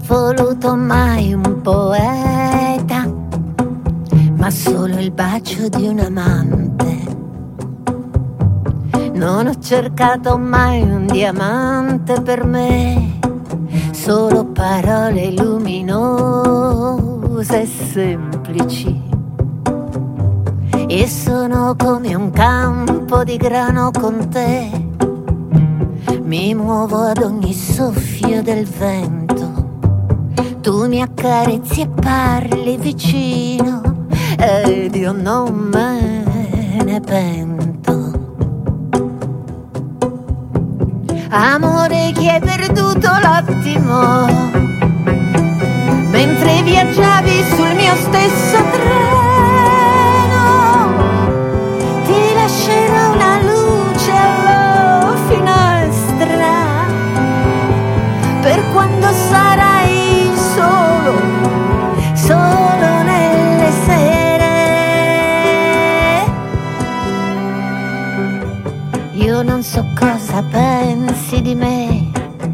voluto mai un poeta, ma solo il bacio di un amante. Non ho cercato mai un diamante per me, solo parole luminose e semplici. E sono come un campo di grano con te, mi muovo ad ogni soffio del vento, tu mi accarezzi e parli vicino ed io non me ne pento. Amore che hai perduto l'attimo mentre viaggiavi sul mio stesso treno, ti lascerò una luce alla finestra per quando sarai solo, solo nelle sere. Io non so cosa pensi di me,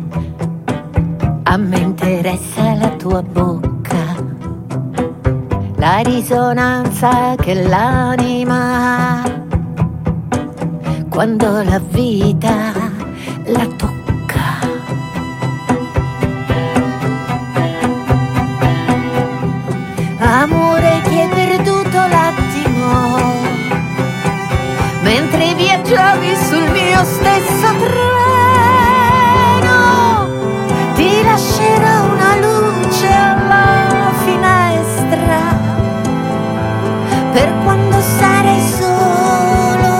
a me interessa la tua bocca, la risonanza che l'anima ha quando la vita la tocca. Amore che hai perduto l'attimo mentre viaggiavi sul mio stesso treno, ti lascerò una luce alla finestra per quando sarai solo,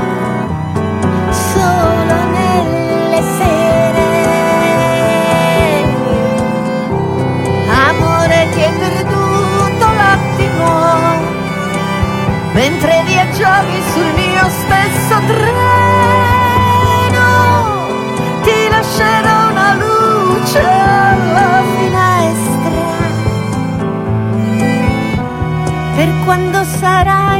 solo nelle sere. Amore che hai perduto l'attimo mentre viaggiavi sul mio stesso treno, ti lascerò una luce alla finestra per quando sarai